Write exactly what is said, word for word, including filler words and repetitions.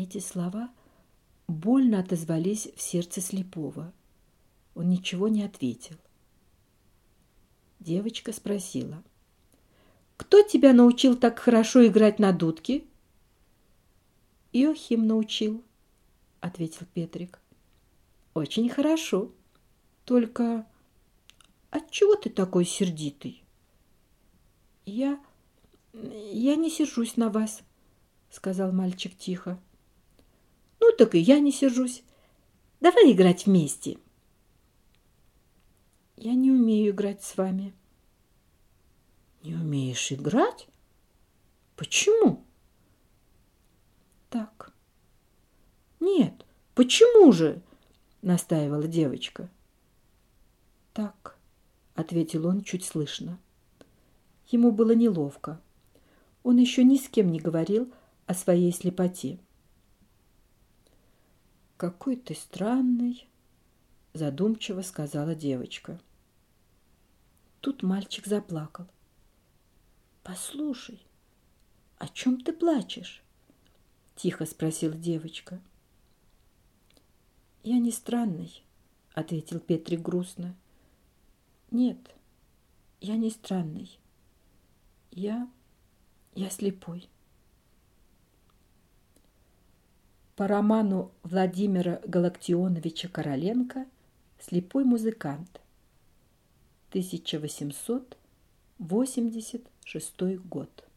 Эти слова больно отозвались в сердце слепого. Он ничего не ответил. Девочка спросила: «Кто тебя научил так хорошо играть на дудке?» «Иохим научил», — ответил Петрик. «Очень хорошо. Только отчего ты такой сердитый?» «Я... я не сержусь на вас», — сказал мальчик тихо. «Ну, так и я не сержусь. Давай играть вместе». «Я не умею играть с вами». «Не умеешь играть? Почему?» «Так». «Нет, почему же?» — настаивала девочка. «Так», — ответил он чуть слышно. Ему было неловко. Он еще ни с кем не говорил о своей слепоте. «Какой ты странный», — задумчиво сказала девочка. Тут мальчик заплакал. «Послушай, о чем ты плачешь?» — тихо спросила девочка. «Я не странный», — ответил Петрик грустно. «Нет, я не странный. Я... я слепой». По роману Владимира Галактионовича Короленко «Слепой музыкант», тысяча восемьсот восемьдесят шестой год.